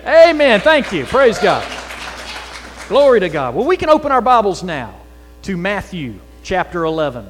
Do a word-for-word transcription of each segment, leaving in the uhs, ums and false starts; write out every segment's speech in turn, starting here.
Amen. Thank you. Praise God. Glory to God. Well, we can open our Bibles now to Matthew chapter eleven.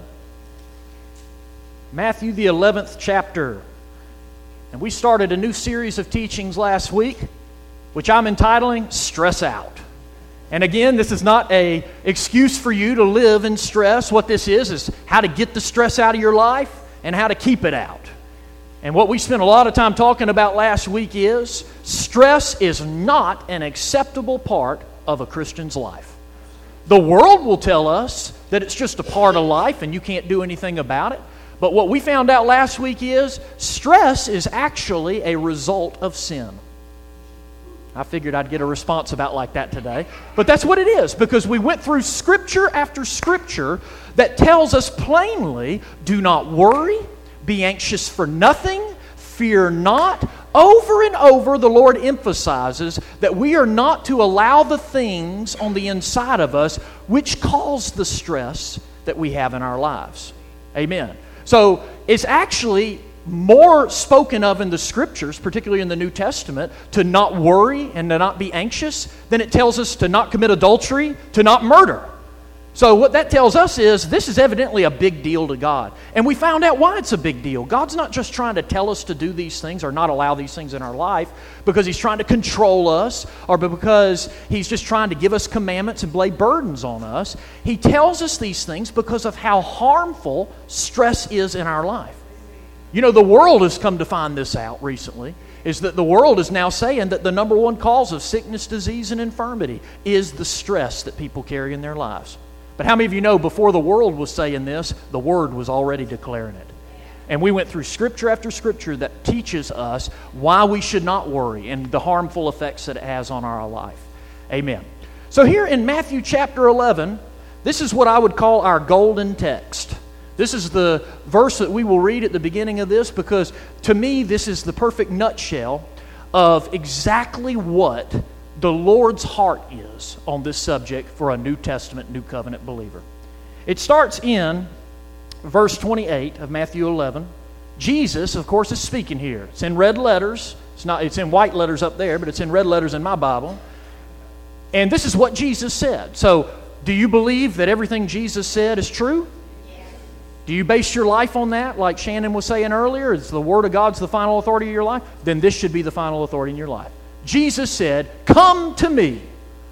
Matthew, the eleventh chapter. And we started a new series of teachings last week, which I'm entitling Stress Out. And again, this is not an excuse for you to live in stress. What this is, is how to get the stress out of your life and how to keep it out. And what we spent a lot of time talking about last week is stress is not an acceptable part of a Christian's life. The world will tell us that it's just a part of life and you can't do anything about it. But what we found out last week is stress is actually a result of sin. I figured I'd get a response about like that today. But that's what it is, because we went through scripture after scripture that tells us plainly, do not worry, be anxious for nothing, fear not. Over and over, the Lord emphasizes that we are not to allow the things on the inside of us which cause the stress that we have in our lives. Amen. So it's actually more spoken of in the Scriptures, particularly in the New Testament, to not worry and to not be anxious than it tells us to not commit adultery, to not murder. So what that tells us is this is evidently a big deal to God. And we found out why it's a big deal. God's not just trying to tell us to do these things or not allow these things in our life because He's trying to control us or because He's just trying to give us commandments and lay burdens on us. He tells us these things because of how harmful stress is in our life. You know, the world has come to find this out recently, is that the world is now saying that the number one cause of sickness, disease, and infirmity is the stress that people carry in their lives. But how many of you know before the world was saying this, the Word was already declaring it? And we went through scripture after scripture that teaches us why we should not worry and the harmful effects that it has on our life. Amen. So here in Matthew chapter eleven, this is what I would call our golden text. This is the verse that we will read at the beginning of this because to me this is the perfect nutshell of exactly what the Lord's heart is on this subject for a New Testament, New Covenant believer. It starts in verse twenty-eight of Matthew eleven. Jesus, of course, is speaking here. It's in red letters. It's not. It's in white letters up there, but it's in red letters in my Bible. And this is what Jesus said. So, do you believe that everything Jesus said is true? Yes. Do you base your life on that, like Shannon was saying earlier? Is the Word of God's the final authority of your life? Then this should be the final authority in your life. Jesus said, "Come to me,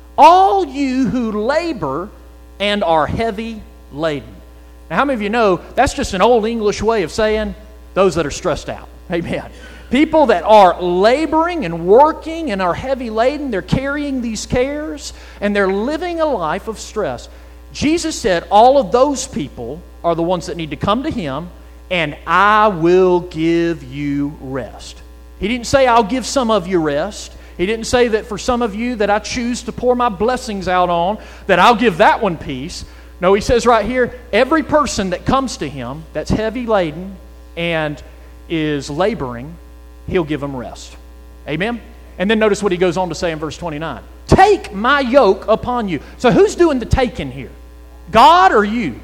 all you who labor and are heavy laden." Now, how many of you know that's just an old English way of saying those that are stressed out? Amen. People that are laboring and working and are heavy laden, they're carrying these cares and they're living a life of stress. Jesus said all of those people are the ones that need to come to Him, and I will give you rest. He didn't say I'll give some of you rest. He didn't say that for some of you that I choose to pour my blessings out on, that I'll give that one peace. No, He says right here, every person that comes to Him that's heavy laden and is laboring, He'll give them rest. Amen? And then notice what He goes on to say in verse twenty-nine. Take my yoke upon you. So who's doing the taking here? God or you?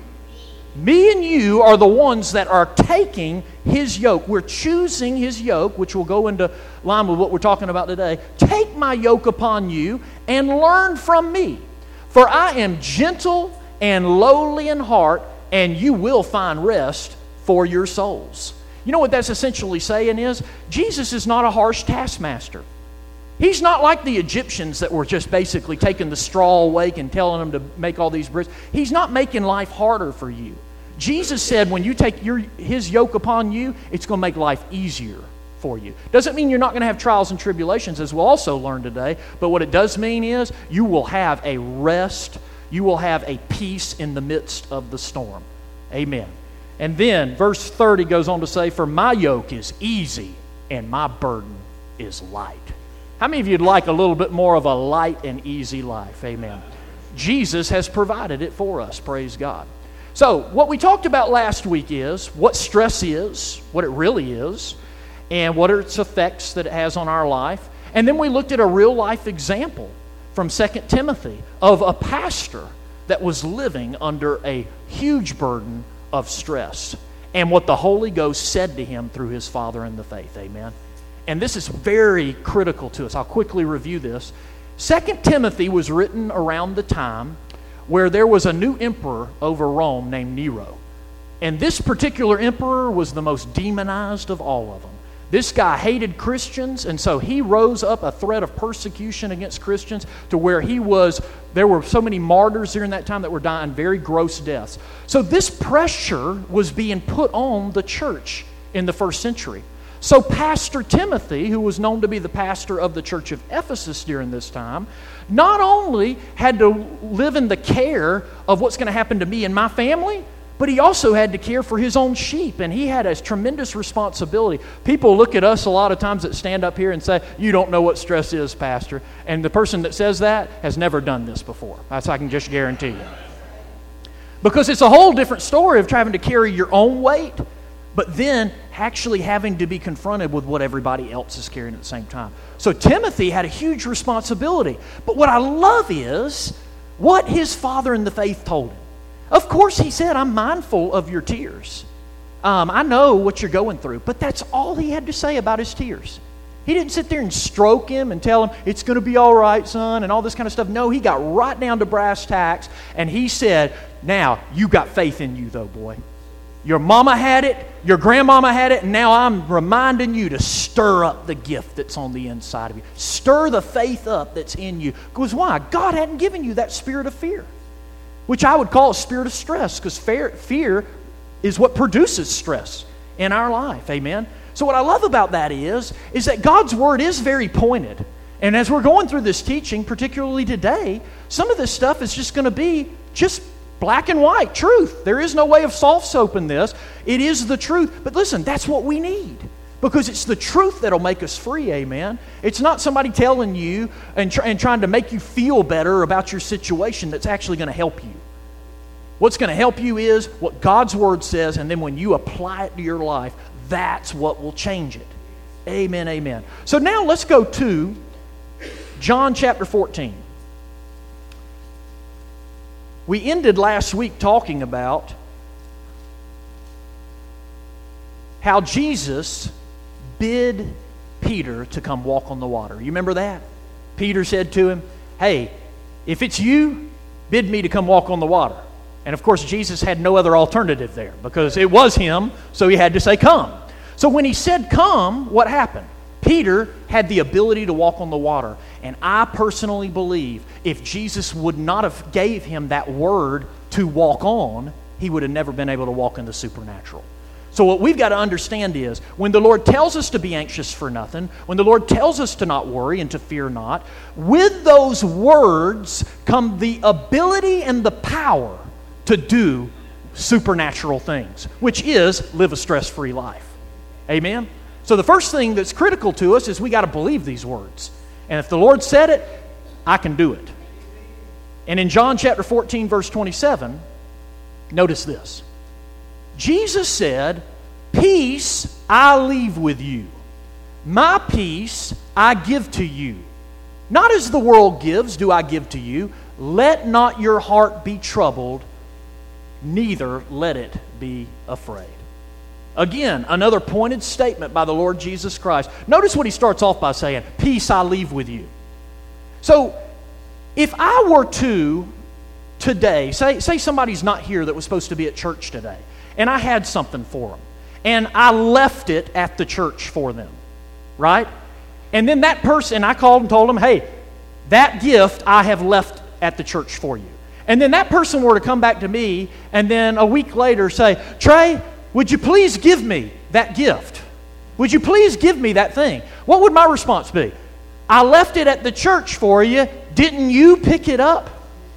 Me and you are the ones that are taking His yoke. We're choosing His yoke, which will go into line with what we're talking about today. Take my yoke upon you and learn from me. For I am gentle and lowly in heart, and you will find rest for your souls. You know what that's essentially saying is, Jesus is not a harsh taskmaster. He's not like the Egyptians that were just basically taking the straw awake and telling them to make all these bricks. He's not making life harder for you. Jesus said when you take your, His yoke upon you, it's going to make life easier for you. Doesn't mean you're not going to have trials and tribulations, as we'll also learn today, but what it does mean is you will have a rest, you will have a peace in the midst of the storm. Amen. And then verse thirty goes on to say, for my yoke is easy and my burden is light. How many of you would like a little bit more of a light and easy life? Amen. Jesus has provided it for us, praise God. So, what we talked about last week is what stress is, what it really is, and what are its effects that it has on our life. And then we looked at a real-life example from Second Timothy of a pastor that was living under a huge burden of stress and what the Holy Ghost said to him through his father in the faith. Amen. and this is very critical to us. I'll quickly review this. Second Timothy was written around the time where there was a new emperor over Rome named Nero. And this particular emperor was the most demonized of all of them. This guy hated Christians, and so he rose up a threat of persecution against Christians to where he was, there were so many martyrs during that time that were dying very gross deaths. So this pressure was being put on the church in the first century. So Pastor Timothy, who was known to be the pastor of the church of Ephesus during this time, not only had to live in the care of what's going to happen to me and my family, but he also had to care for his own sheep, and he had a tremendous responsibility. People look at us a lot of times that stand up here and say, you don't know what stress is, Pastor. And the person that says that has never done this before. That's I can just guarantee you. Because it's a whole different story of trying to carry your own weight, but then actually having to be confronted with what everybody else is carrying at the same time. So Timothy had a huge responsibility. But what I love is what his father in the faith told him. Of course, he said, I'm mindful of your tears. Um, I know what you're going through. But that's all he had to say about his tears. He didn't sit there and stroke him and tell him, it's going to be all right, son, and all this kind of stuff. No, he got right down to brass tacks, and he said, now, you got faith in you, though, boy. Your mama had it, your grandmama had it, and now I'm reminding you to stir up the gift that's on the inside of you. Stir the faith up that's in you. Because why? God hadn't given you that spirit of fear, which I would call a spirit of stress, because fear is what produces stress in our life. Amen? So what I love about that is, is that God's Word is very pointed. And as we're going through this teaching, particularly today, some of this stuff is just going to be just black and white truth. There is no way of soft-soaping this. It is the truth. But listen, that's what we need. Because it's the truth that'll make us free, amen? It's not somebody telling you and, try, and trying to make you feel better about your situation that's actually going to help you. What's going to help you is what God's Word says, and then when you apply it to your life, that's what will change it. Amen, amen. So now let's go to John chapter fourteen. We ended last week talking about how Jesus bid Peter to come walk on the water. You remember that? Peter said to him, hey, if it's you, bid me to come walk on the water. And of course, Jesus had no other alternative there because it was him, so he had to say, come. So when he said come, what happened? Peter had the ability to walk on the water. And I personally believe if Jesus would not have gave him that word to walk on, he would have never been able to walk in the supernatural. So what we've got to understand is, when the Lord tells us to be anxious for nothing, when the Lord tells us to not worry and to fear not, with those words come the ability and the power to do supernatural things, which is live a stress-free life. Amen? So the first thing that's critical to us is we got to believe these words. And if the Lord said it, I can do it. And in John chapter fourteen, verse twenty-seven, notice this. Jesus said, peace I leave with you. My peace I give to you. Not as the world gives do I give to you. Let not your heart be troubled, neither let it be afraid. Again, another pointed statement by the Lord Jesus Christ. Notice what he starts off by saying, peace I leave with you. So, if I were to, today, say, say somebody's not here that was supposed to be at church today, and I had something for them, and I left it at the church for them, right? And then that person, I called and told them, hey, that gift I have left at the church for you. And then that person were to come back to me, and then a week later say, Trey, would you please give me that gift? Would you please give me that thing? What would my response be? I left it at the church for you. Didn't you pick it up?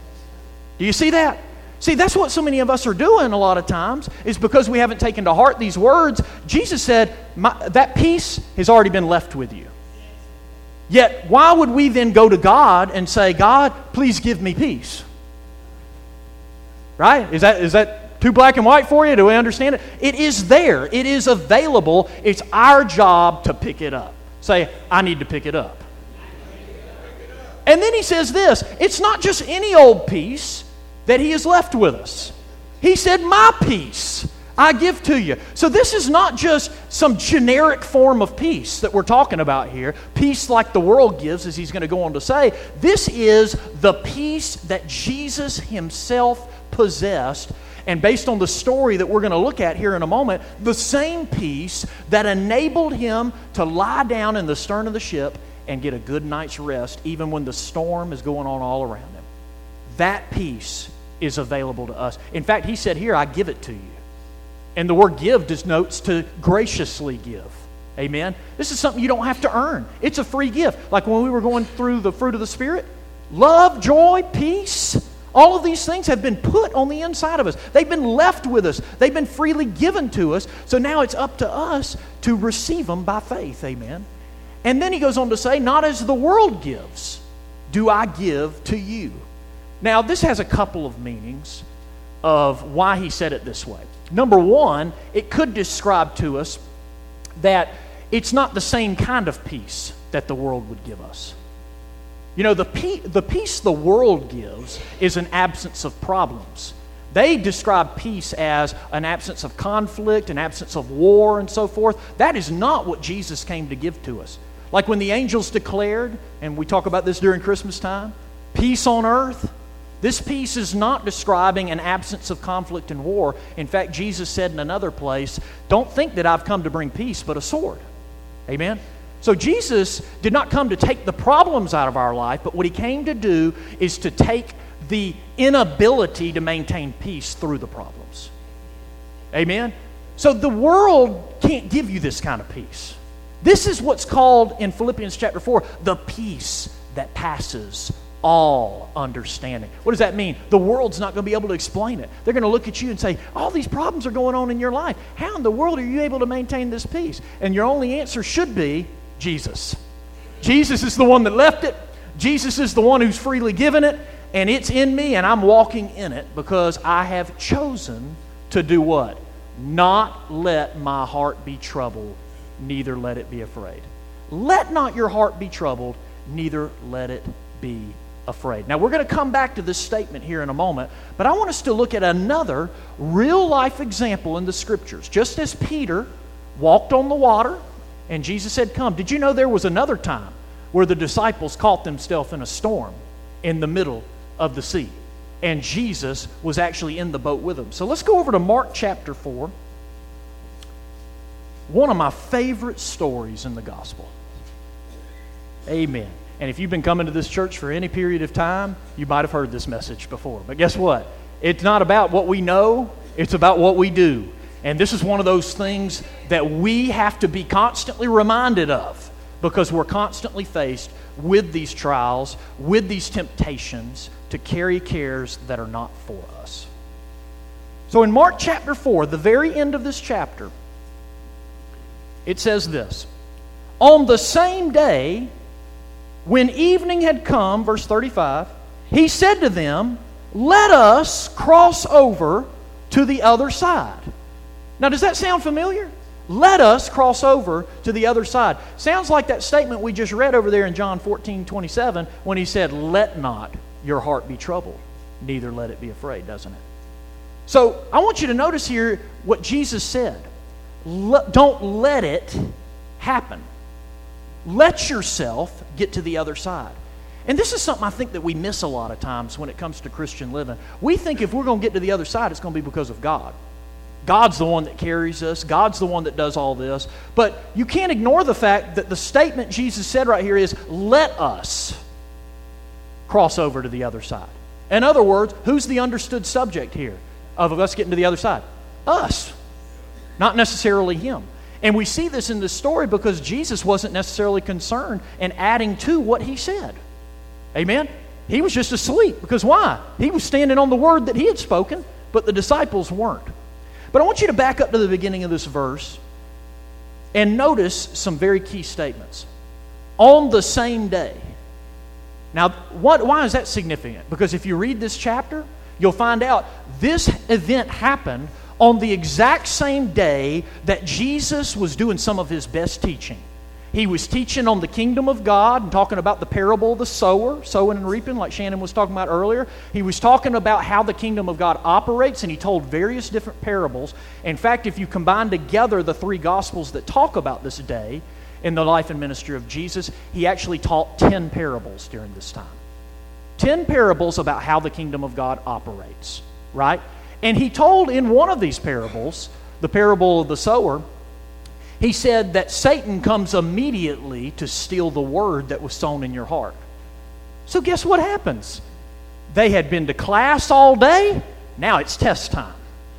Do you see that? See, that's what so many of us are doing a lot of times, is because we haven't taken to heart these words. Jesus said, My, that peace has already been left with you. Yet, why would we then go to God and say, God, please give me peace? Right? Is that is that too black and white for you? Do we understand it? It is there. It is available. It's our job to pick it up. Say, I need to pick it up. And then he says this, it's not just any old peace that he has left with us. He said, my peace I give to you. So this is not just some generic form of peace that we're talking about here. Peace like the world gives, as he's going to go on to say. This is the peace that Jesus himself possessed. And based on the story that we're going to look at here in a moment, the same peace that enabled him to lie down in the stern of the ship and get a good night's rest, even when the storm is going on all around him. That peace is available to us. In fact, he said here, I give it to you. And the word give denotes to graciously give. Amen? This is something you don't have to earn. It's a free gift. Like when we were going through the fruit of the Spirit, love, joy, peace, all of these things have been put on the inside of us. They've been left with us. They've been freely given to us. So now it's up to us to receive them by faith. Amen? And then he goes on to say, not as the world gives, do I give to you. Now, this has a couple of meanings of why he said it this way. Number one, it could describe to us that it's not the same kind of peace that the world would give us. You know, the, pe- the peace the world gives is an absence of problems. They describe peace as an absence of conflict, an absence of war, and so forth. That is not what Jesus came to give to us. Like when the angels declared, and we talk about this during Christmas time, peace on earth. This peace is not describing an absence of conflict and war. In fact, Jesus said in another place, don't think that I've come to bring peace, but a sword. Amen? So Jesus did not come to take the problems out of our life, but what he came to do is to take the inability to maintain peace through the problems. Amen? So the world can't give you this kind of peace. This is what's called in Philippians chapter four, the peace that passes all understanding. What does that mean? The world's not going to be able to explain it. They're going to look at you and say, all these problems are going on in your life. How in the world are you able to maintain this peace? And your only answer should be Jesus. Jesus is the one that left it. Jesus is the one who's freely given it. And it's in me and I'm walking in it because I have chosen to do what? Not let my heart be troubled, neither let it be afraid. Let not your heart be troubled, neither let it be afraid. Now, we're going to come back to this statement here in a moment, but I want us to look at another real-life example in the Scriptures. Just as Peter walked on the water and Jesus said, come, did you know there was another time where the disciples caught themselves in a storm in the middle of the sea? And Jesus was actually in the boat with them. So let's go over to Mark chapter four. One of my favorite stories in the gospel. Amen. And if you've been coming to this church for any period of time, you might have heard this message before. But guess what? It's not about what we know, it's about what we do. And this is one of those things that we have to be constantly reminded of because we're constantly faced with these trials, with these temptations to carry cares that are not for us. So in Mark chapter four, the very end of this chapter, it says this, on the same day, when evening had come, verse thirty-five, he said to them, let us cross over to the other side. Now, does that sound familiar? Let us cross over to the other side. Sounds like that statement we just read over there in John fourteen twenty-seven when he said, let not your heart be troubled, neither let it be afraid, doesn't it? So, I want you to notice here what Jesus said. Don't let it happen. Let yourself get to the other side. And this is something I think that we miss a lot of times when it comes to Christian living. We think if we're going to get to the other side, it's going to be because of God. God's the one that carries us. God's the one that does all this. But you can't ignore the fact that the statement Jesus said right here is, let us cross over to the other side. In other words, who's the understood subject here of us getting to the other side? Us. Not necessarily him. And we see this in this story because Jesus wasn't necessarily concerned in adding to what he said. Amen? He was just asleep. Because why? He was standing on the word that he had spoken, but the disciples weren't. But I want you to back up to the beginning of this verse and notice some very key statements. On the same day. Now, what, why is that significant? Because if you read this chapter, you'll find out this event happened on the exact same day that Jesus was doing some of his best teaching. He was teaching on the kingdom of God and talking about the parable of the sower, sowing and reaping, like Shannon was talking about earlier. He was talking about how the kingdom of God operates, and he told various different parables. In fact, if you combine together the three Gospels that talk about this day in the life and ministry of Jesus, he actually taught ten parables during this time. Ten parables about how the kingdom of God operates, right? And he told in one of these parables, the parable of the sower, he said that Satan comes immediately to steal the word that was sown in your heart. So guess what happens? They had been to class all day. Now it's test time.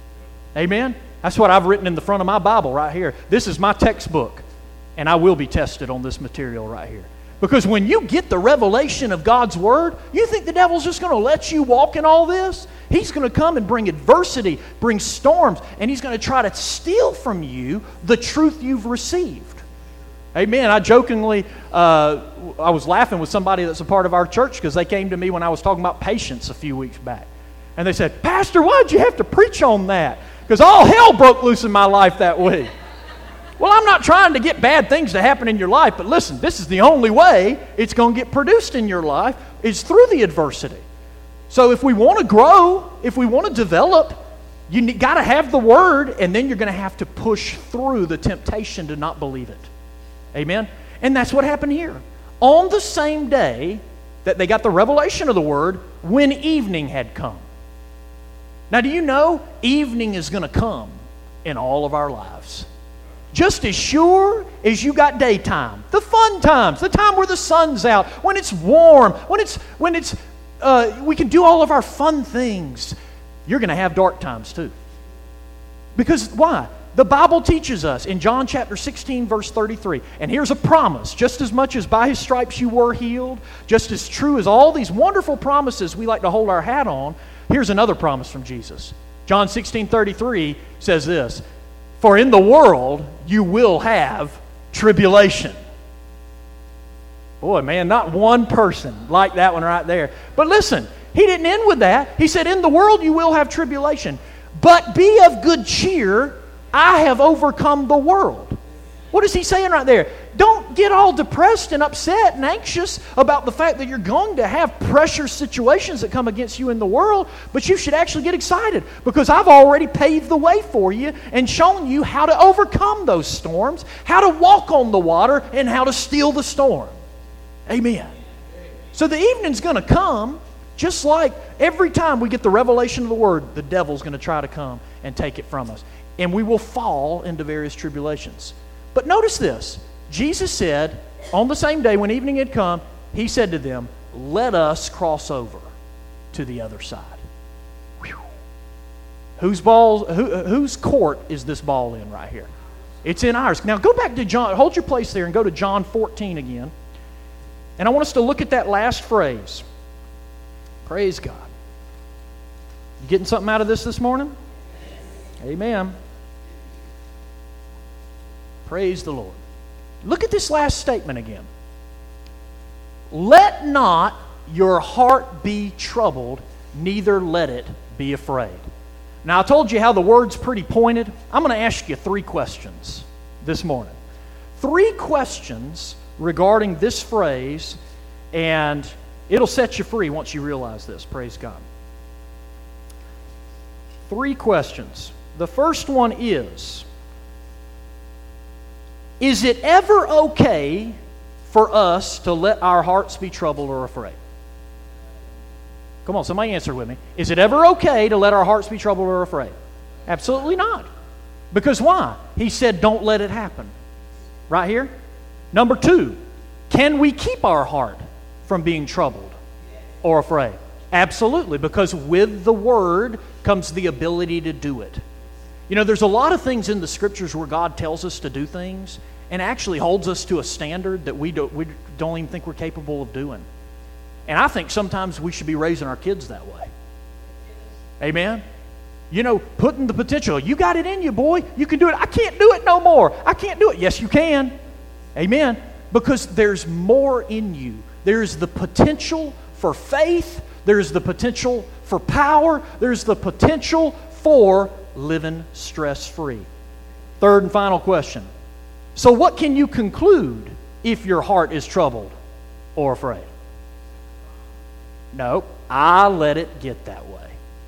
Amen? That's what I've written in the front of my Bible right here. This is my textbook, and I will be tested on this material right here. Because when you get the revelation of God's Word, you think the devil's just going to let you walk in all this? He's going to come and bring adversity, bring storms, and he's going to try to steal from you the truth you've received. Amen. I jokingly, uh, I was laughing with somebody that's a part of our church because they came to me when I was talking about patience a few weeks back. And they said, "Pastor, why'd you have to preach on that? Because all hell broke loose in my life that week." Well, I'm not trying to get bad things to happen in your life, but listen, this is the only way it's going to get produced in your life is through the adversity. So if we want to grow, if we want to develop, you got to have the Word, and then you're going to have to push through the temptation to not believe it. Amen? And that's what happened here. On the same day that they got the revelation of the Word, when evening had come. Now, do you know evening is going to come in all of our lives? Just as sure as you got daytime, the fun times, the time where the sun's out, when it's warm, when it's when it's uh, we can do all of our fun things, you're going to have dark times too. Because why? The Bible teaches us in John chapter sixteen, verse thirty-three, and here's a promise, just as much as by His stripes you were healed, just as true as all these wonderful promises we like to hold our hat on, here's another promise from Jesus. John sixteen, thirty-three says this, "For in the world you will have tribulation." Boy, man, not one person like that one right there. But listen, He didn't end with that. He said, "In the world you will have tribulation, but be of good cheer, I have overcome the world." What is He saying right there? Don't get all depressed and upset and anxious about the fact that you're going to have pressure situations that come against you in the world, but you should actually get excited because I've already paved the way for you and shown you how to overcome those storms, how to walk on the water, and how to steal the storm. Amen. So the evening's going to come, just like every time we get the revelation of the Word, the devil's going to try to come and take it from us. And we will fall into various tribulations. But notice this. Jesus said, on the same day when evening had come, He said to them, "Let us cross over to the other side." Whew. Whose ball, who, whose court is this ball in right here? It's in ours. Now go back to John, hold your place there and go to John fourteen again. And I want us to look at that last phrase. Praise God. You getting something out of this this morning? Amen. Praise the Lord. Look at this last statement again. "Let not your heart be troubled, neither let it be afraid." Now, I told you how the word's pretty pointed. I'm going to ask you three questions this morning. Three questions regarding this phrase, and it'll set you free once you realize this. Praise God. Three questions. The first one is, is it ever okay for us to let our hearts be troubled or afraid? Come on, somebody answer with me. Is it ever okay to let our hearts be troubled or afraid? Absolutely not. Because why? He said, don't let it happen. Right here. Number two, can we keep our heart from being troubled or afraid? Absolutely, because with the Word comes the ability to do it. You know, there's a lot of things in the Scriptures where God tells us to do things and actually holds us to a standard that we don't, we don't even think we're capable of doing. And I think sometimes we should be raising our kids that way. Amen? You know, putting the potential. You got it in you, boy. You can do it. I can't do it no more. I can't do it. Yes, you can. Amen? Because there's more in you. There's the potential for faith. There's the potential for power. There's the potential for living stress-free. Third and final question. So what can you conclude if your heart is troubled or afraid? No, I let it get that way.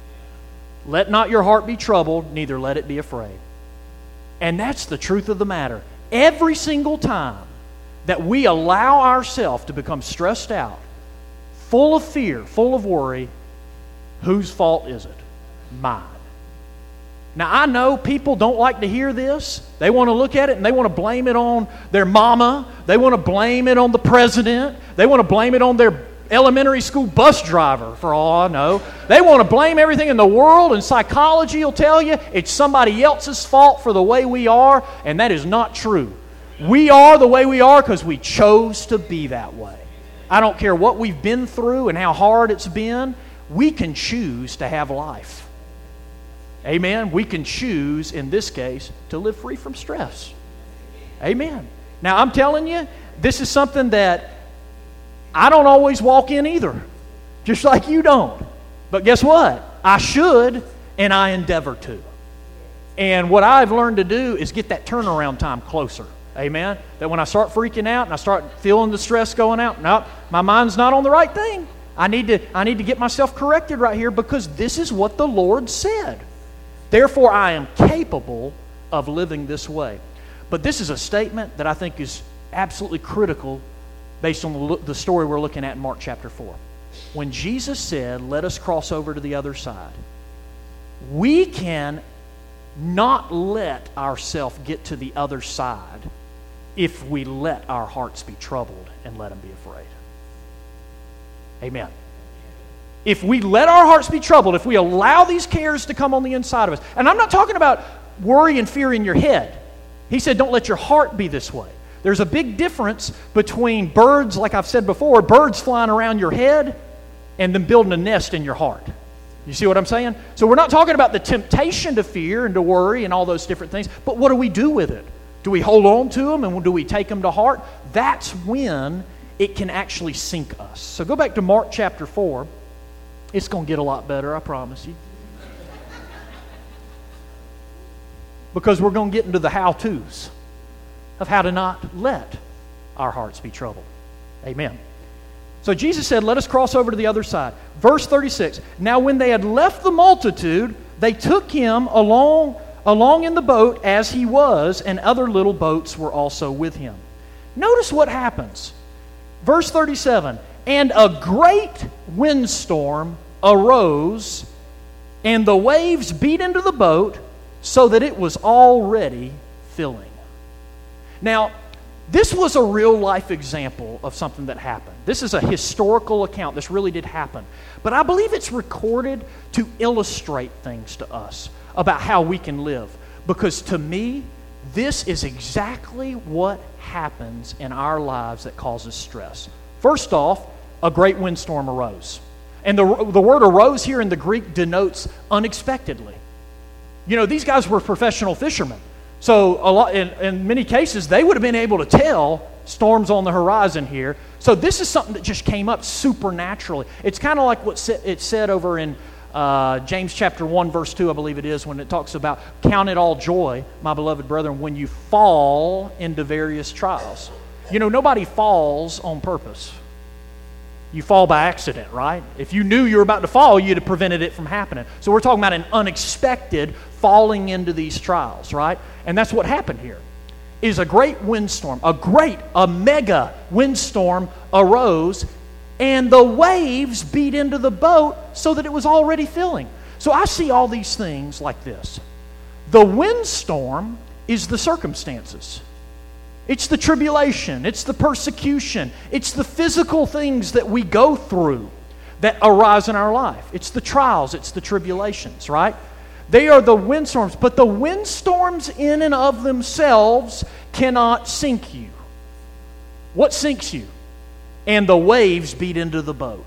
Let not your heart be troubled, neither let it be afraid. And that's the truth of the matter. Every single time that we allow ourselves to become stressed out, full of fear, full of worry, whose fault is it? Mine. Now, I know people don't like to hear this. They want to look at it and they want to blame it on their mama. They want to blame it on the president. They want to blame it on their elementary school bus driver, for all I know. They want to blame everything in the world, and psychology will tell you it's somebody else's fault for the way we are, and that is not true. We are the way we are because we chose to be that way. I don't care what we've been through and how hard it's been, we can choose to have life. Amen? We can choose, in this case, to live free from stress. Amen. Now, I'm telling you, this is something that I don't always walk in either, just like you don't. But guess what? I should, and I endeavor to. And what I've learned to do is get that turnaround time closer. Amen? That when I start freaking out and I start feeling the stress going out, no, my mind's not on the right thing. I need to, I need to get myself corrected right here because this is what the Lord said. Therefore, I am capable of living this way. But this is a statement that I think is absolutely critical based on the, the story we're looking at in Mark chapter four. When Jesus said, let us cross over to the other side, we can not let ourselves get to the other side if we let our hearts be troubled and let them be afraid. Amen. If we let our hearts be troubled, if we allow these cares to come on the inside of us, and I'm not talking about worry and fear in your head. He said, don't let your heart be this way. There's a big difference between birds, like I've said before, birds flying around your head and then building a nest in your heart. You see what I'm saying? So we're not talking about the temptation to fear and to worry and all those different things, but what do we do with it? Do we hold on to them and do we take them to heart? That's when it can actually sink us. So go back to Mark chapter four. It's going to get a lot better, I promise you. Because we're going to get into the how-tos of how to not let our hearts be troubled. Amen. So Jesus said, let us cross over to the other side. Verse thirty-six, now when they had left the multitude, they took him along, along in the boat as he was, and other little boats were also with him. Notice what happens. Verse thirty-seven, and a great windstorm arose, and the waves beat into the boat, so that it was already filling. Now, this was a real-life example of something that happened. This is a historical account. This really did happen. But I believe it's recorded to illustrate things to us about how we can live. Because to me, this is exactly what happens in our lives that causes stress. First off, a great windstorm arose. And the, the word arose here in the Greek denotes unexpectedly. You know, these guys were professional fishermen. So a lot, in, in many cases, they would have been able to tell storms on the horizon here. So this is something that just came up supernaturally. It's kind of like what it said over in uh, James chapter one, verse two, I believe it is, when it talks about, count it all joy, my beloved brethren, when you fall into various trials. You know, nobody falls on purpose. You fall by accident, right? If you knew you were about to fall, you'd have prevented it from happening. So we're talking about an unexpected falling into these trials, right? And that's what happened here. Is a great windstorm, a great, a mega windstorm arose, and the waves beat into the boat so that it was already filling. So I see all these things like this. The windstorm is the circumstances. It's the tribulation, it's the persecution, it's the physical things that we go through that arise in our life. It's the trials, it's the tribulations, right? They are the windstorms, but the windstorms in and of themselves cannot sink you. What sinks you? And the waves beat into the boat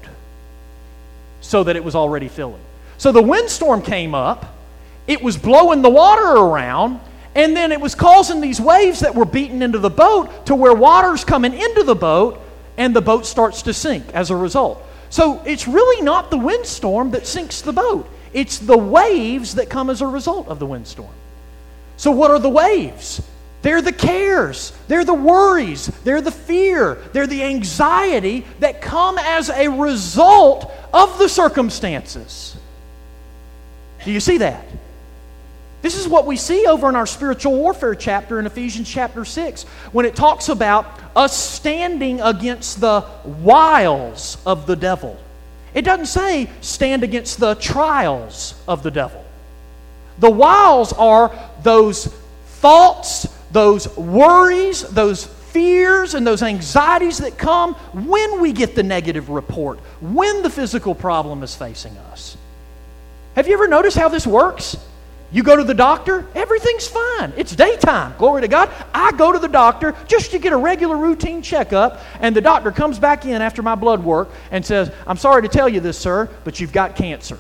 so that it was already filling. So the windstorm came up, it was blowing the water around, and then it was causing these waves that were beating into the boat to where water's coming into the boat and the boat starts to sink as a result. So it's really not the windstorm that sinks the boat. It's the waves that come as a result of the windstorm. So what are the waves? They're the cares, they're the worries, they're the fear, they're the anxiety that come as a result of the circumstances. Do you see that? This is what we see over in our spiritual warfare chapter in Ephesians chapter six, when it talks about us standing against the wiles of the devil. It doesn't say stand against the trials of the devil. The wiles are those thoughts, those worries, those fears, and those anxieties that come when we get the negative report, when the physical problem is facing us. Have you ever noticed how this works? You go to the doctor, everything's fine. It's daytime, glory to God. I go to the doctor just to get a regular routine checkup, and the doctor comes back in after my blood work and says, I'm sorry to tell you this, sir, but you've got cancer.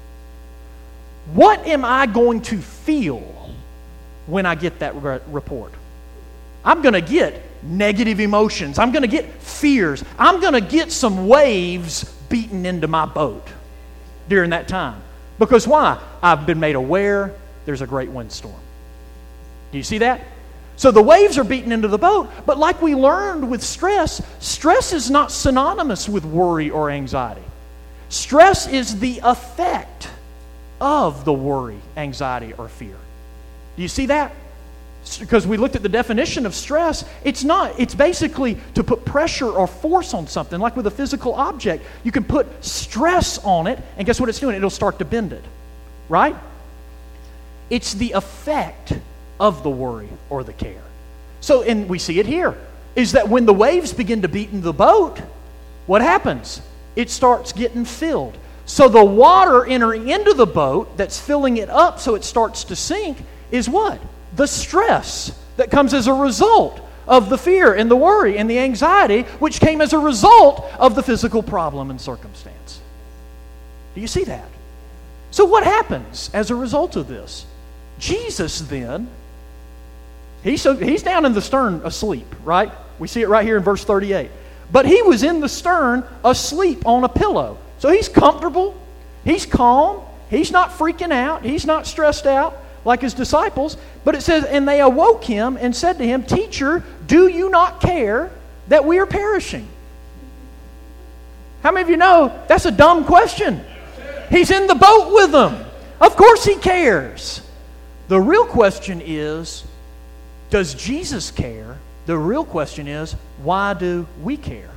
What am I going to feel when I get that re- report? I'm going to get negative emotions. I'm going to get fears. I'm going to get some waves beaten into my boat during that time. Because why? I've been made aware there's a great windstorm. Do you see that? So the waves are beaten into the boat, but like we learned with stress, stress is not synonymous with worry or anxiety. Stress is the effect of the worry, anxiety, or fear. Do you see that? Because we looked at the definition of stress, it's not, it's basically to put pressure or force on something. Like with a physical object, you can put stress on it, and guess what it's doing? It'll start to bend it, right? It's the effect of the worry or the care. So, and we see it here, is that when the waves begin to beat into the boat, what happens? It starts getting filled. So the water entering into the boat that's filling it up so it starts to sink is what? The stress that comes as a result of the fear and the worry and the anxiety, which came as a result of the physical problem and circumstance. Do you see that? So what happens as a result of this? Jesus then, he's, so, he's down in the stern asleep, right? We see it right here in verse thirty-eight. But he was in the stern asleep on a pillow. So he's comfortable, he's calm, he's not freaking out, he's not stressed out like his disciples. But it says, and they awoke him and said to him, Teacher, do you not care that we are perishing? How many of you know that's a dumb question? He's in the boat with them. Of course he cares. The real question is, does Jesus care? The real question is, why do we care?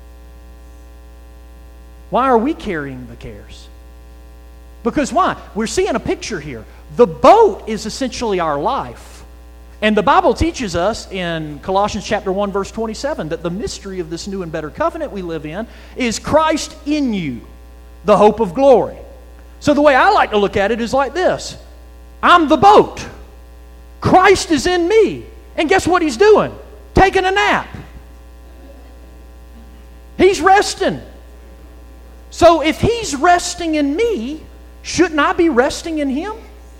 Why are we carrying the cares? Because why? We're seeing a picture here. The boat is essentially our life. And the Bible teaches us in Colossians chapter one, verse twenty-seven, that the mystery of this new and better covenant we live in is Christ in you, the hope of glory. So the way I like to look at it is like this. I'm the boat. Christ is in me. And guess what he's doing? Taking a nap. He's resting. So if he's resting in me, shouldn't I be resting in him?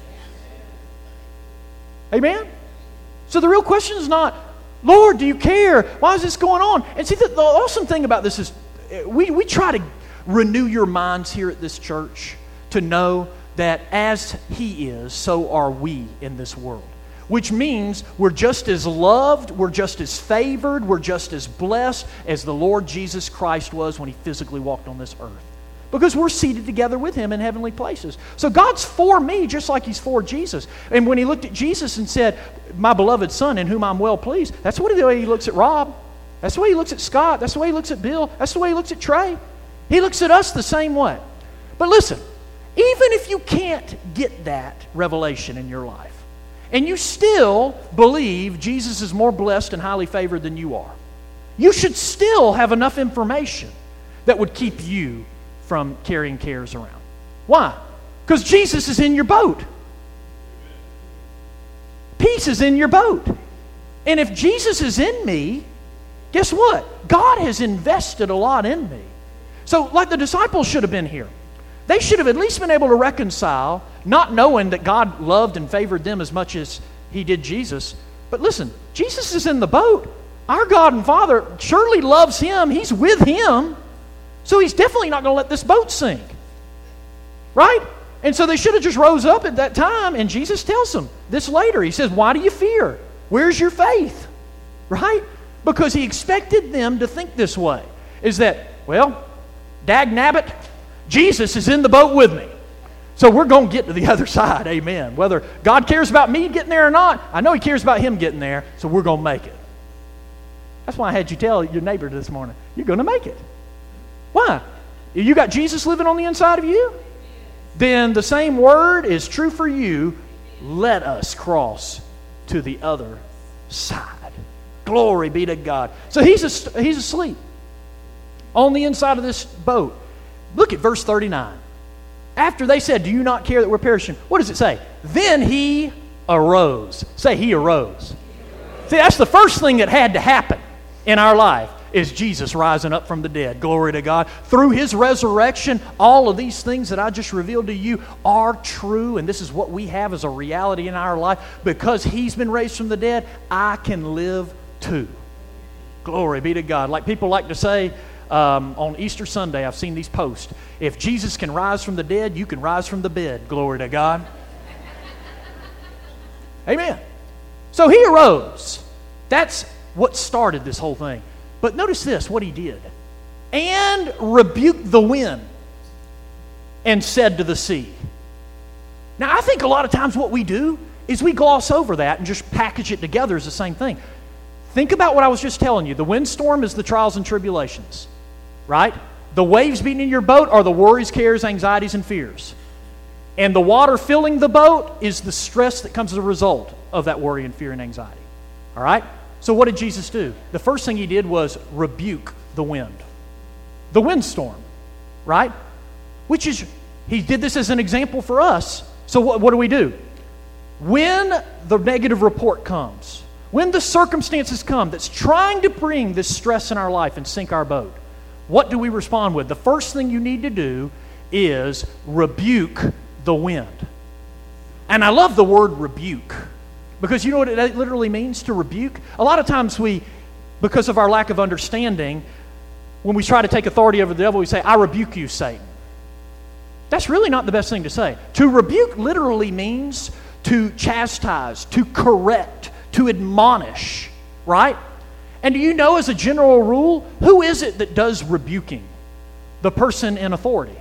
Amen? So the real question is not, Lord, do you care? Why is this going on? And see, the, the awesome thing about this is we, we try to renew your minds here at this church to know that as he is, so are we in this world. Which means we're just as loved, we're just as favored, we're just as blessed as the Lord Jesus Christ was when he physically walked on this earth. Because we're seated together with him in heavenly places. So God's for me just like he's for Jesus. And when he looked at Jesus and said, my beloved son in whom I'm well pleased, that's what the way he looks at Rob. That's the way he looks at Scott. That's the way he looks at Bill. That's the way he looks at Trey. He looks at us the same way. But listen, even if you can't get that revelation in your life, and you still believe Jesus is more blessed and highly favored than you are, you should still have enough information that would keep you from carrying cares around. Why? Because Jesus is in your boat. Peace is in your boat. And if Jesus is in me, guess what? God has invested a lot in me. So like the disciples should have been here. They should have at least been able to reconcile, not knowing that God loved and favored them as much as he did Jesus. But listen, Jesus is in the boat. Our God and Father surely loves him. He's with him. So he's definitely not going to let this boat sink. Right? And so they should have just rose up at that time, and Jesus tells them this later. He says, why do you fear? Where's your faith? Right? Because he expected them to think this way. Is that, well, dag nabbit, Jesus is in the boat with me. So we're going to get to the other side, amen. Whether God cares about me getting there or not, I know he cares about him getting there, so we're going to make it. That's why I had you tell your neighbor this morning, you're going to make it. Why? You got Jesus living on the inside of you? Then the same word is true for you. Let us cross to the other side. Glory be to God. So he's, a, he's asleep on the inside of this boat. Look at verse thirty-nine. After they said, do you not care that we're perishing? What does it say? Then he arose. Say, he arose. See, that's the first thing that had to happen in our life is Jesus rising up from the dead. Glory to God. Through his resurrection, all of these things that I just revealed to you are true, and this is what we have as a reality in our life. Because he's been raised from the dead, I can live too. Glory be to God. Like people like to say, Um, on Easter Sunday, I've seen these posts. If Jesus can rise from the dead, you can rise from the bed. Glory to God. Amen. So he arose. That's what started this whole thing. But notice this, what he did. And rebuked the wind and said to the sea. Now, I think a lot of times what we do is we gloss over that and just package it together as the same thing. Think about what I was just telling you. The windstorm is the trials and tribulations. Right? The waves beating in your boat are the worries, cares, anxieties, and fears. And the water filling the boat is the stress that comes as a result of that worry and fear and anxiety. All right? So what did Jesus do? The first thing he did was rebuke the wind. The windstorm. Right? Which is, he did this as an example for us. So what, what do we do? When the negative report comes, when the circumstances come that's trying to bring this stress in our life and sink our boat, what do we respond with? The first thing you need to do is rebuke the wind. And I love the word rebuke because you know what it literally means to rebuke? A lot of times we, because of our lack of understanding, when we try to take authority over the devil, we say, I rebuke you, Satan. That's really not the best thing to say. To rebuke literally means to chastise, to correct, to admonish, right? And do you know, as a general rule, who is it that does rebuking? The person in authority.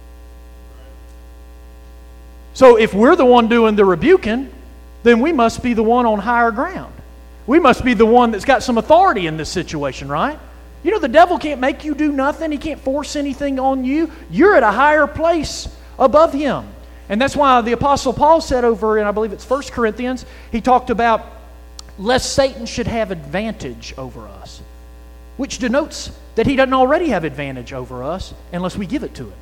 So if we're the one doing the rebuking, then we must be the one on higher ground. We must be the one that's got some authority in this situation, right? You know, the devil can't make you do nothing. He can't force anything on you. You're at a higher place above him. And that's why the Apostle Paul said over in, I believe it's First Corinthians, he talked about lest Satan should have advantage over us, which denotes that he doesn't already have advantage over us unless we give it to him.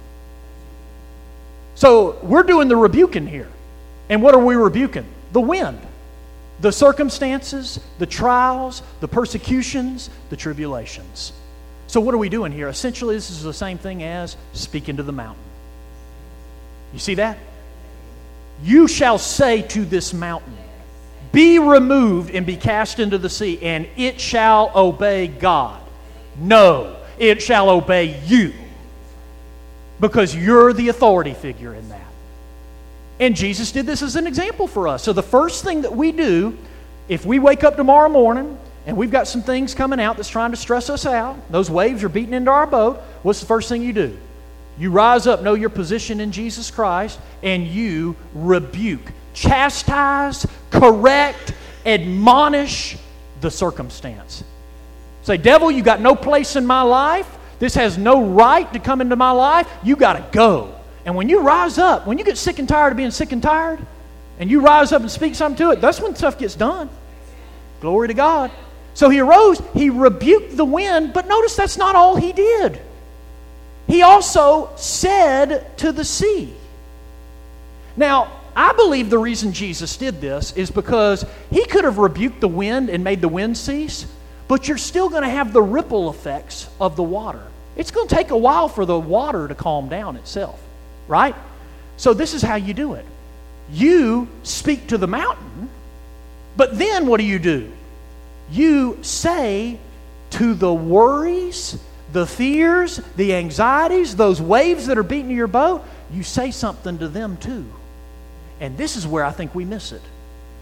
So we're doing the rebuking here. And what are we rebuking? The wind, the circumstances, the trials, the persecutions, the tribulations. So what are we doing here? Essentially, this is the same thing as speaking to the mountain. You see that? You shall say to this mountain, be removed and be cast into the sea, and it shall obey God. No, it shall obey you. Because you're the authority figure in that. And Jesus did this as an example for us. So the first thing that we do, if we wake up tomorrow morning and we've got some things coming out that's trying to stress us out, those waves are beating into our boat, what's the first thing you do? You rise up, know your position in Jesus Christ, and you rebuke, chastise, correct, admonish the circumstance. Say, devil, you got no place in my life. This has no right to come into my life. You got to go. And when you rise up, when you get sick and tired of being sick and tired, and you rise up and speak something to it, that's when stuff gets done. Glory to God. So he arose, he rebuked the wind, but notice that's not all he did. He also said to the sea. Now, I believe the reason Jesus did this is because he could have rebuked the wind and made the wind cease, but you're still going to have the ripple effects of the water. It's going to take a while for the water to calm down itself, right? So this is how you do it. You speak to the mountain, but then what do you do? You say to the worries, the fears, the anxieties, those waves that are beating your boat, you say something to them too. And this is where I think we miss it.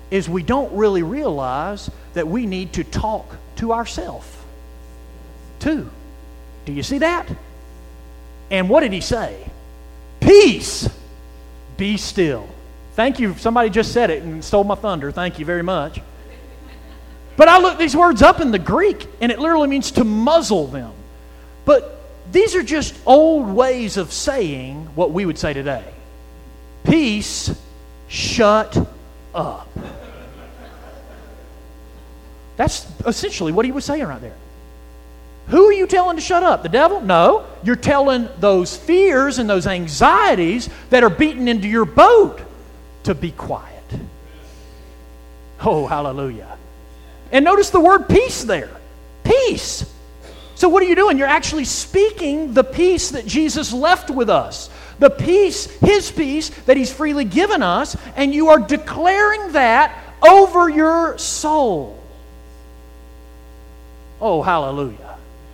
is we don't really realize that we need to talk to ourselves too. Do you see that? And what did he say? Peace, be still. Thank you. Somebody just said it and stole my thunder. Thank you very much. But I looked these words up in the Greek, and it literally means to muzzle them. But these are just old ways of saying what we would say today. Peace, shut up. That's essentially what he was saying right there. Who are you telling to shut up? The devil? No. You're telling those fears and those anxieties that are beating into your boat to be quiet. Oh, hallelujah. And notice the word peace there. Peace. So what are you doing? You're actually speaking the peace that Jesus left with us. The peace, His peace that He's freely given us, and you are declaring that over your soul. Oh, hallelujah.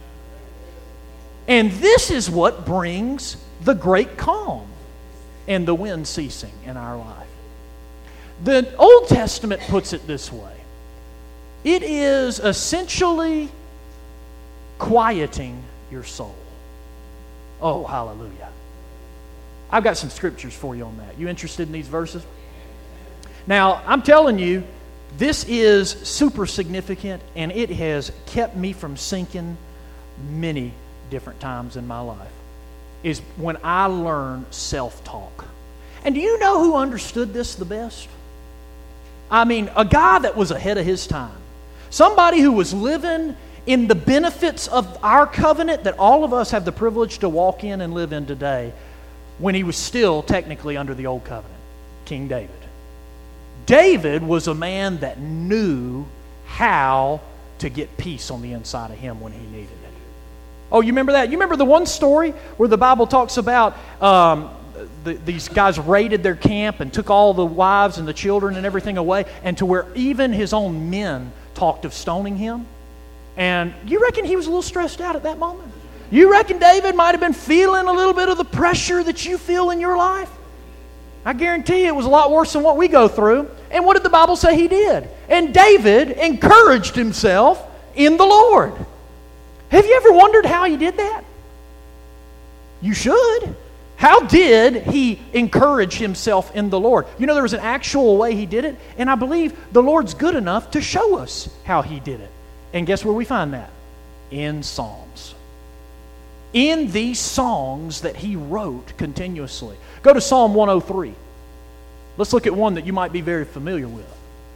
And this is what brings the great calm and the wind ceasing in our life. The Old Testament puts it this way. It is essentially quieting your soul. Oh, hallelujah. I've got some scriptures for you on that. You interested in these verses? Now, I'm telling you, this is super significant, and it has kept me from sinking many different times in my life, is when I learn self-talk. And do you know who understood this the best? I mean, a guy that was ahead of his time. Somebody who was living in the benefits of our covenant that all of us have the privilege to walk in and live in today, when he was still technically under the old covenant, King David. David was a man that knew how to get peace on the inside of him when he needed it. Oh, you remember that? You remember the one story where the Bible talks about um, the, these guys raided their camp and took all the wives and the children and everything away, and to where even his own men talked of stoning him? And you reckon he was a little stressed out at that moment? You reckon David might have been feeling a little bit of the pressure that you feel in your life? I guarantee you it was a lot worse than what we go through. And what did the Bible say he did? And David encouraged himself in the Lord. Have you ever wondered how he did that? You should. How did he encourage himself in the Lord? You know, there was an actual way he did it, and I believe the Lord's good enough to show us how he did it. And guess where we find that? In Psalms. In these songs that he wrote continuously. Go to Psalm one oh three. Let's look at one that you might be very familiar with.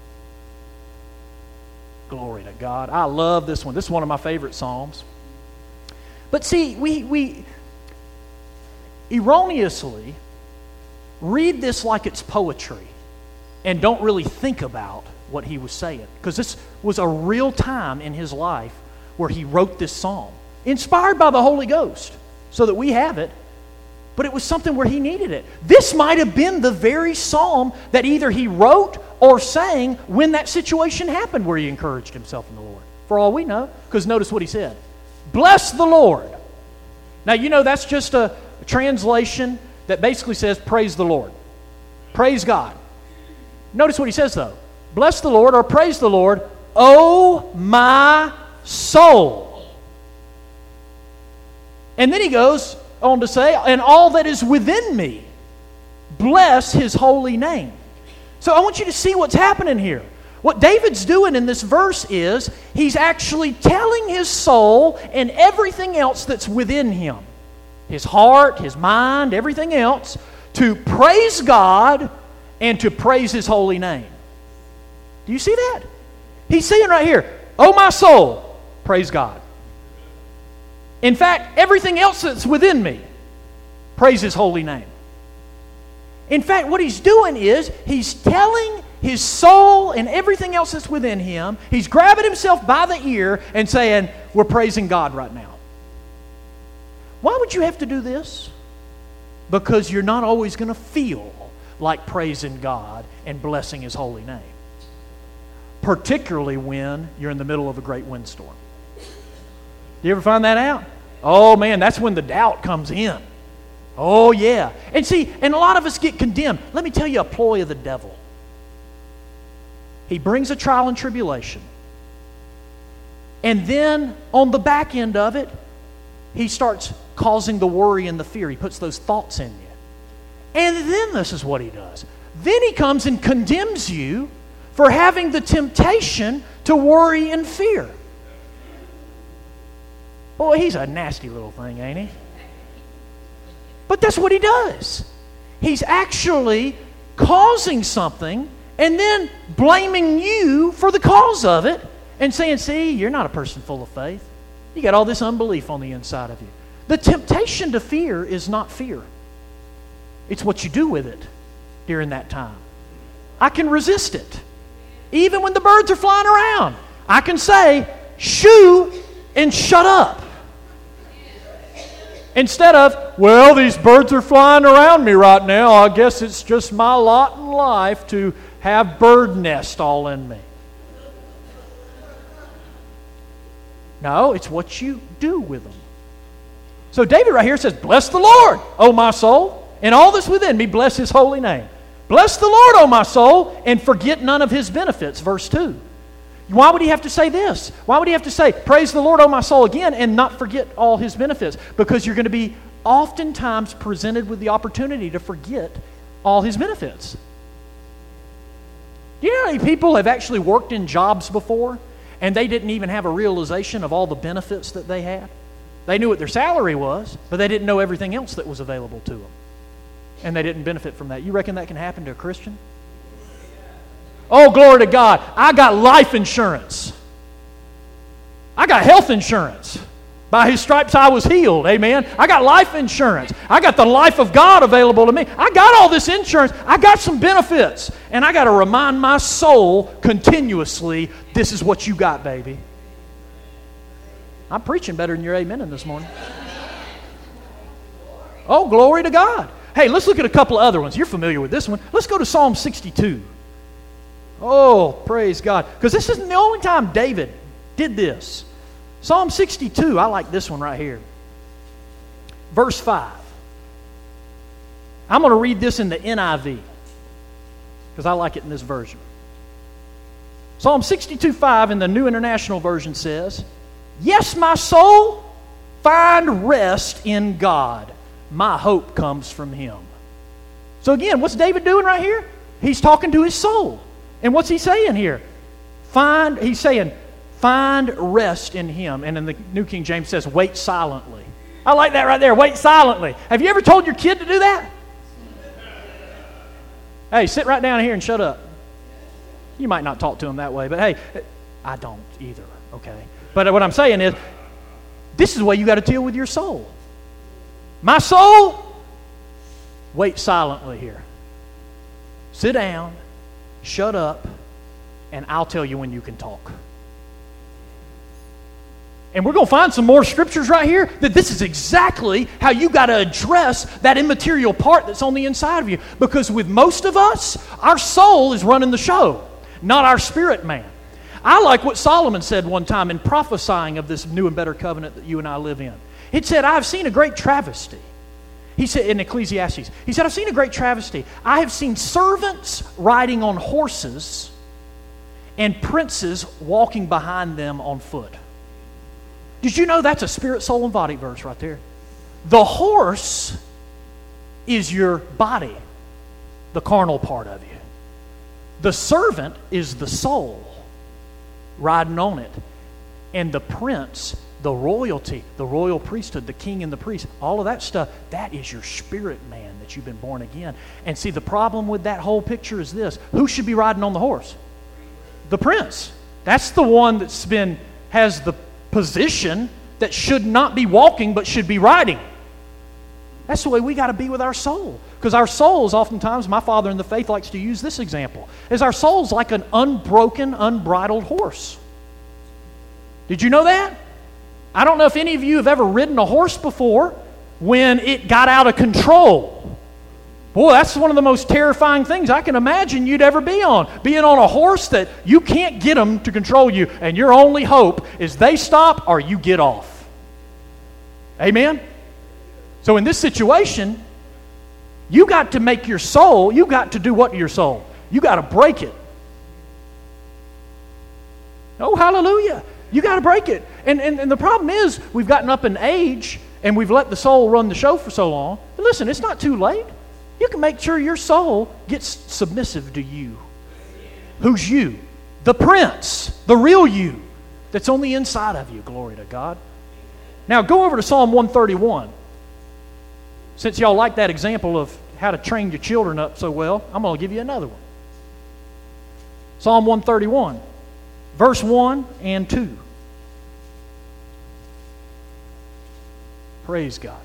Glory to God. I love this one. This is one of my favorite psalms. But see, we, we erroneously read this like it's poetry and don't really think about what he was saying. Because this was a real time in his life where he wrote this psalm. Inspired by the Holy Ghost, so that we have it, but it was something where he needed it. This might have been the very psalm that either he wrote or sang when that situation happened where he encouraged himself in the Lord. For all we know, because notice what he said. Bless the Lord. Now, you know that's just a translation that basically says praise the Lord. Praise God. Notice what he says though. Bless the Lord or praise the Lord, O my soul. And then he goes on to say, and all that is within me, bless His holy name. So I want you to see what's happening here. What David's doing in this verse is, he's actually telling his soul and everything else that's within him, his heart, his mind, everything else, to praise God and to praise His holy name. Do you see that? He's saying right here, oh my soul, praise God. In fact, everything else that's within me, praise His holy name. In fact, what he's doing is, he's telling his soul and everything else that's within him, he's grabbing himself by the ear and saying, we're praising God right now. Why would you have to do this? Because you're not always going to feel like praising God and blessing His holy name. Particularly when you're in the middle of a great windstorm. Do you ever find that out? Oh man, that's when the doubt comes in. Oh yeah. And see, and a lot of us get condemned. Let me tell you a ploy of the devil. He brings a trial and tribulation. And then on the back end of it, he starts causing the worry and the fear. He puts those thoughts in you. And then this is what he does. Then he comes and condemns you for having the temptation to worry and fear. Boy, he's a nasty little thing, ain't he? But that's what he does. He's actually causing something and then blaming you for the cause of it and saying, see, you're not a person full of faith. You got all this unbelief on the inside of you. The temptation to fear is not fear. It's what you do with it during that time. I can resist it. Even when the birds are flying around, I can say, shoo, and shut up. Instead of, well, these birds are flying around me right now. I guess it's just my lot in life to have bird nest all in me. No, it's what you do with them. So David right here says, bless the Lord, O my soul, and all that's within me, bless His holy name. Bless the Lord, O my soul, and forget none of His benefits. Verse two. Why would he have to say this? Why would he have to say, praise the Lord, O my soul, again, and not forget all His benefits? Because you're going to be oftentimes presented with the opportunity to forget all His benefits. Do you know how many people have actually worked in jobs before, and they didn't even have a realization of all the benefits that they had? They knew what their salary was, but they didn't know everything else that was available to them. And they didn't benefit from that. You reckon that can happen to a Christian? Oh, glory to God. I got life insurance. I got health insurance. By His stripes I was healed. Amen. I got life insurance. I got the life of God available to me. I got all this insurance. I got some benefits. And I got to remind my soul continuously, this is what you got, baby. I'm preaching better than you're amening this morning. Oh, glory to God. Hey, let's look at a couple of other ones. You're familiar with this one. Let's go to Psalm sixty-two. Oh, praise God. Because this isn't the only time David did this. Psalm sixty-two, I like this one right here. Verse five. I'm going to read this in the N I V because I like it in this version. Psalm sixty-two five in the New International Version says, yes, my soul, find rest in God. My hope comes from Him. So again, what's David doing right here? He's talking to his soul. And what's he saying here? Find, he's saying, find rest in Him. And in the New King James says, wait silently. I like that right there, wait silently. Have you ever told your kid to do that? Hey, sit right down here and shut up. You might not talk to him that way, but hey, I don't either, okay? But what I'm saying is, this is the way you got to deal with your soul. My soul, wait silently here. Sit down, shut up, and I'll tell you when you can talk. And we're going to find some more scriptures right here that this is exactly how you got to address that immaterial part that's on the inside of you. Because with most of us, our soul is running the show, not our spirit man. I like what Solomon said one time in prophesying of this new and better covenant that you and I live in. He said, I've seen a great travesty. He said in Ecclesiastes, he said, I've seen a great travesty. I have seen servants riding on horses and princes walking behind them on foot. Did you know that's a spirit, soul, and body verse right there? The horse is your body, the carnal part of you. The servant is the soul riding on it. And the prince, the royalty, the royal priesthood, the king and the priest, all of that stuff, that is your spirit man that you've been born again. And see, the problem with that whole picture is this. Who should be riding on the horse? The prince. That's the one that's been, has the position that should not be walking but should be riding. That's the way we got to be with our soul. Because our souls, oftentimes, my father in the faith likes to use this example, is our soul's like an unbroken, unbridled horse. Did you know that? I don't know if any of you have ever ridden a horse before when it got out of control. Boy, that's one of the most terrifying things I can imagine you'd ever be on. Being on a horse that you can't get them to control you, and your only hope is they stop or you get off. Amen? So in this situation, you got to make your soul, you got to do what to your soul? You got to break it. Oh, hallelujah. You got to break it. And, and, and the problem is we've gotten up in age and we've let the soul run the show for so long. But listen, it's not too late. You can make sure your soul gets submissive to you. Who's you? The Prince, the real you that's on the inside of you. Glory to God. Now go over to Psalm one thirty-one. Since y'all like that example of how to train your children up so well, I'm going to give you another one. Psalm one thirty-one, verse one and two. Praise God.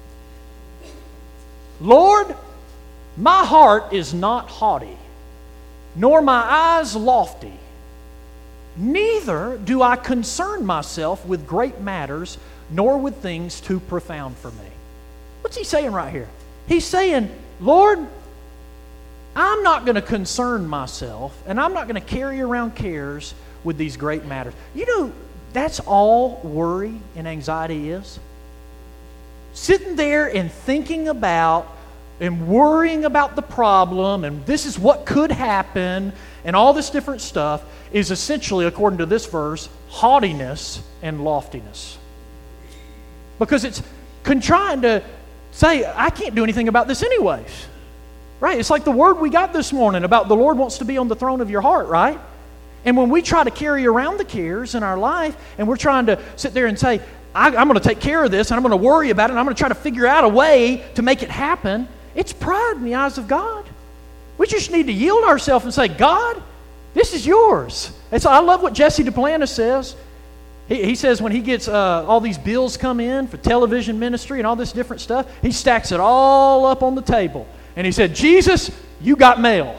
Lord, my heart is not haughty, nor my eyes lofty. Neither do I concern myself with great matters, nor with things too profound for me. What's he saying right here? He's saying, Lord, I'm not going to concern myself, and I'm not going to carry around cares with these great matters. You know, that's all worry and anxiety is. Sitting there and thinking about and worrying about the problem, and this is what could happen, and all this different stuff is essentially, according to this verse, haughtiness and loftiness. Because it's con- trying to say, I can't do anything about this anyways. Right? It's like the word we got this morning about the Lord wants to be on the throne of your heart, right? And when we try to carry around the cares in our life, and we're trying to sit there and say, I, I'm going to take care of this, and I'm going to worry about it, and I'm going to try to figure out a way to make it happen, it's pride in the eyes of God. We just need to yield ourselves and say, God, this is yours. And so I love what Jesse Duplantis says. He, he says when he gets uh, all these bills come in for television ministry and all this different stuff, he stacks it all up on the table. And he said, Jesus, you got mail.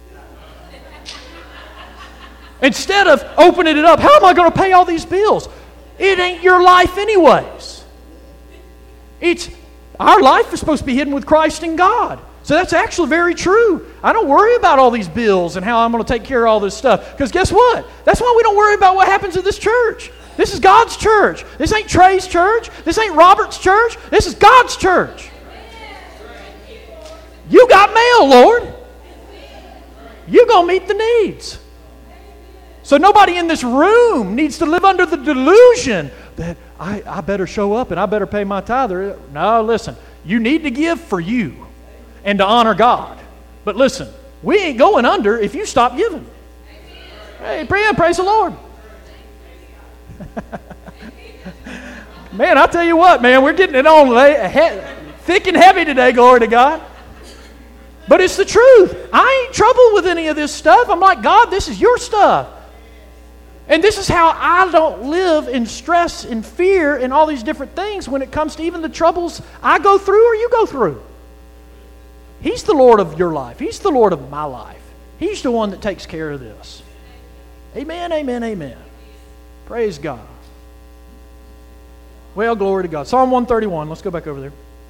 Instead of opening it up, how am I going to pay all these bills? It ain't your life anyways. It's our life is supposed to be hidden with Christ in God. So that's actually very true. I don't worry about all these bills and how I'm going to take care of all this stuff. Because guess what? That's why we don't worry about what happens at this church. This is God's church. This ain't Trey's church. This ain't Robert's church. This is God's church. You got mail, Lord. You're going to meet the needs. So nobody in this room needs to live under the delusion that I, I better show up and I better pay my tithe. No, listen. You need to give for you and to honor God. But listen, we ain't going under if you stop giving. Hey, pray, praise the Lord. Man, I'll tell you what, man, we're getting it on thick and heavy today, glory to God. But it's the truth. I ain't troubled with any of this stuff. I'm like, God, this is your stuff. And this is how I don't live in stress and fear and all these different things when it comes to even the troubles I go through or you go through. He's the Lord of your life. He's the Lord of my life. He's the one that takes care of this. Amen, amen, amen. Praise God. Well, glory to God. Psalm one thirty-one. Let's go back over there.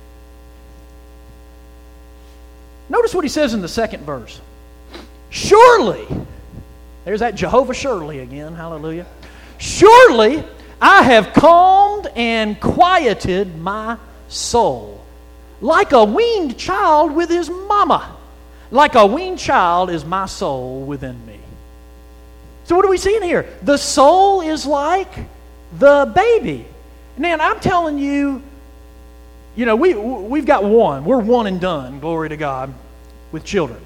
Notice what he says in the second verse. Surely, there's that Jehovah surely again. Hallelujah. Surely I have calmed and quieted my soul. Like a weaned child with his mama. Like a weaned child is my soul within me. So what are we seeing here? The soul is like the baby. Man, I'm telling you, you know, we, we've got one. We're one and done, glory to God, with children.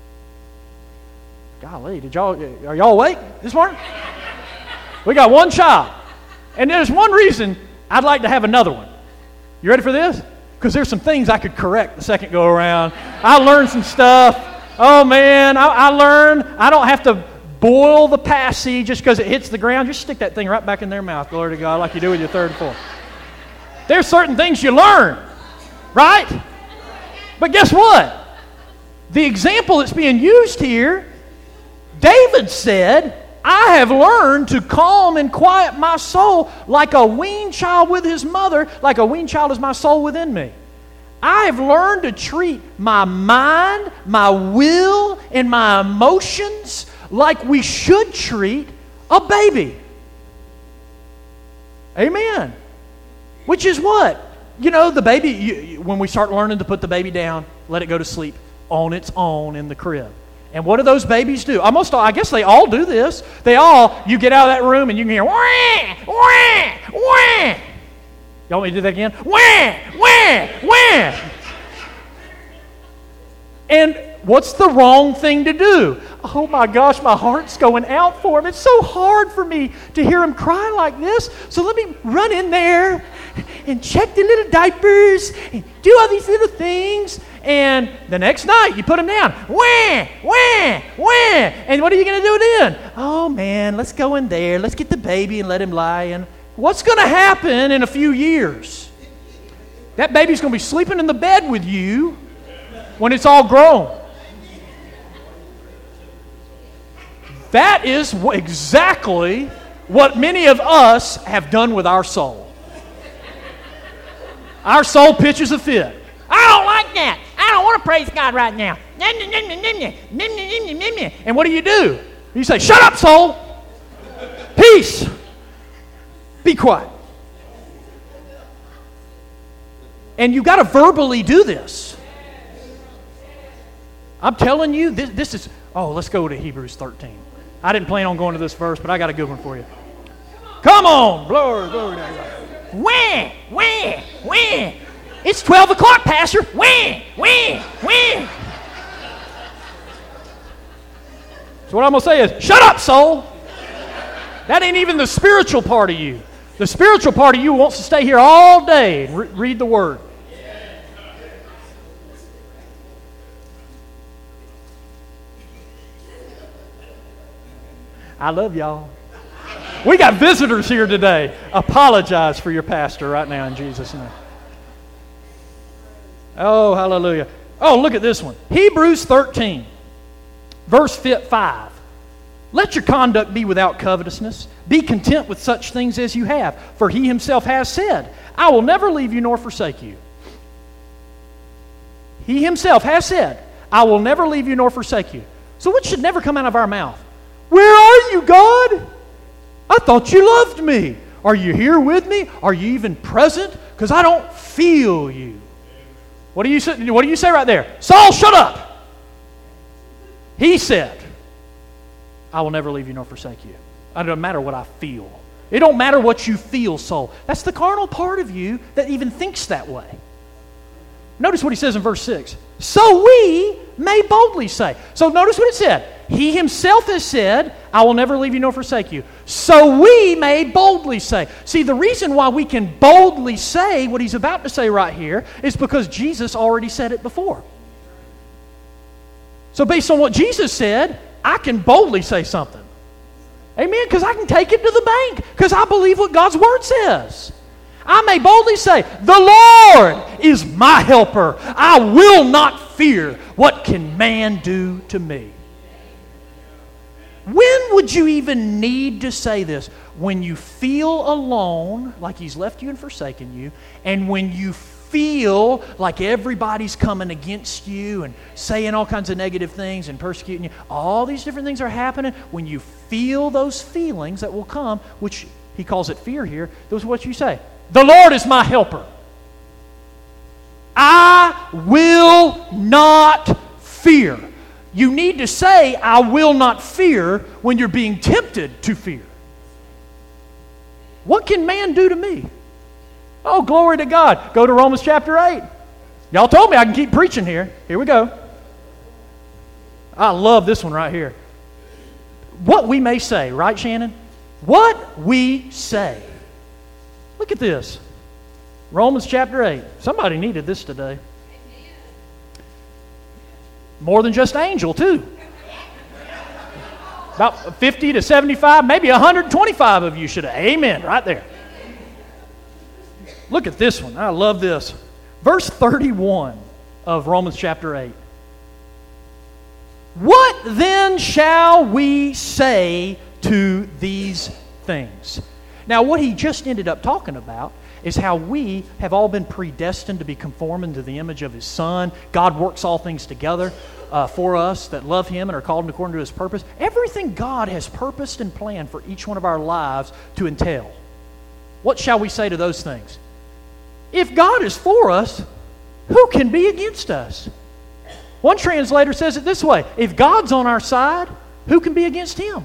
Golly, did y'all, are y'all awake this morning? We got one child. And there's one reason I'd like to have another one. You ready for this? Because there's some things I could correct the second go around. I learned some stuff. Oh, man, I, I learned I don't have to boil the passy just because it hits the ground. Just stick that thing right back in their mouth, glory to God, like you do with your third and fourth. There's certain things you learn, right? But guess what? The example that's being used here, David said, I have learned to calm and quiet my soul like a weaned child with his mother, like a weaned child is my soul within me. I have learned to treat my mind, my will, and my emotions like we should treat a baby. Amen. Which is what? You know, the baby, you, when we start learning to put the baby down, let it go to sleep on its own in the crib. And what do those babies do? Almost all, I guess they all do this. They all, you get out of that room and you can hear, wah, wah, wah. Y'all want me to do that again? Wah, wah, wah. And what's the wrong thing to do? Oh my gosh, my heart's going out for him. It's so hard for me to hear him cry like this. So let me run in there and check the little diapers and do all these little things. And the next night, you put him down. Wah, wah, wah. And what are you going to do then? Oh man, let's go in there. Let's get the baby and let him lie. And what's going to happen in a few years? That baby's going to be sleeping in the bed with you when it's all grown. That is exactly what many of us have done with our soul. Our soul pitches a fit. I don't like that. I don't want to praise God right now. And what do you do? You say, shut up, soul. Peace. Be quiet. And you've got to verbally do this. I'm telling you, this, this is, oh, let's go to Hebrews thirteen. I didn't plan on going to this verse, but I got a good one for you. Come on, glory, glory to God. Wah, wah, wah. It's twelve o'clock, Pastor. Wah, wah, wah. So what I'm going to say is, shut up, soul. That ain't even the spiritual part of you. The spiritual part of you wants to stay here all day and re- read the Word. I love y'all. We got visitors here today. Apologize for your pastor right now in Jesus' name. Oh, hallelujah. Oh, look at this one. Hebrews thirteen, verse five. Let your conduct be without covetousness. Be content with such things as you have. For he himself has said, I will never leave you nor forsake you. He himself has said, I will never leave you nor forsake you. So what should never come out of our mouth? Where are you, God? I thought you loved me. Are you here with me? Are you even present? Because I don't feel you. What do you say? What do you say right there? Saul, shut up. He said, I will never leave you nor forsake you. It doesn't matter what I feel. It don't matter what you feel, soul. That's the carnal part of you that even thinks that way. Notice what he says in verse six. So we may boldly say. So notice what it said. He himself has said, I will never leave you nor forsake you. So we may boldly say. See, the reason why we can boldly say what he's about to say right here is because Jesus already said it before. So based on what Jesus said, I can boldly say something. Amen? Because I can take it to the bank. Because I believe what God's Word says. I may boldly say, the Lord is my helper. I will not fear. What can man do to me? When would you even need to say this? When you feel alone, like he's left you and forsaken you, and when you feel like everybody's coming against you and saying all kinds of negative things and persecuting you, all these different things are happening. When you feel those feelings that will come, which he calls it fear here, those are what you say. The Lord is my helper. I will not fear. You need to say, I will not fear, when you're being tempted to fear. What can man do to me? Oh, glory to God. Go to Romans chapter eight. Y'all told me I can keep preaching here. Here we go. I love this one right here. What we may say, right, Shannon? What we say. Look at this. Romans chapter eight. Somebody needed this today. More than just angel, too. About fifty to seventy-five, maybe one hundred twenty-five of you should have. Amen, right there. Look at this one. I love this. Verse thirty-one of Romans chapter eight. What then shall we say to these things? Now, what he just ended up talking about is how we have all been predestined to be conformed into the image of His Son. God works all things together uh, for us that love Him and are called according to His purpose. Everything God has purposed and planned for each one of our lives to entail. What shall we say to those things? If God is for us, who can be against us? One translator says it this way: if God's on our side, who can be against Him?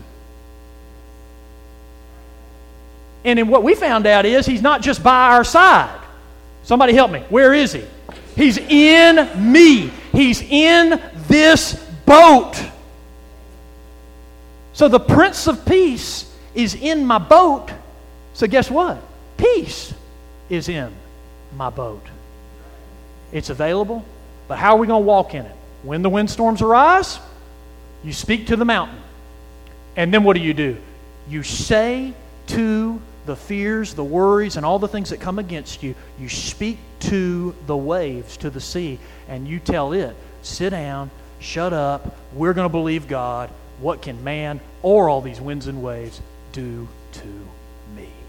And then what we found out is He's not just by our side. Somebody help me. Where is He? He's in me. He's in this boat. So the Prince of Peace is in my boat. So guess what? Peace is in my boat. It's available, but how are we going to walk in it? When the windstorms arise, you speak to the mountain. And then what do you do? You say to the fears, the worries, and all the things that come against you, you speak to the waves, to the sea, and you tell it, sit down, shut up, we're going to believe God. What can man or all these winds and waves do to me?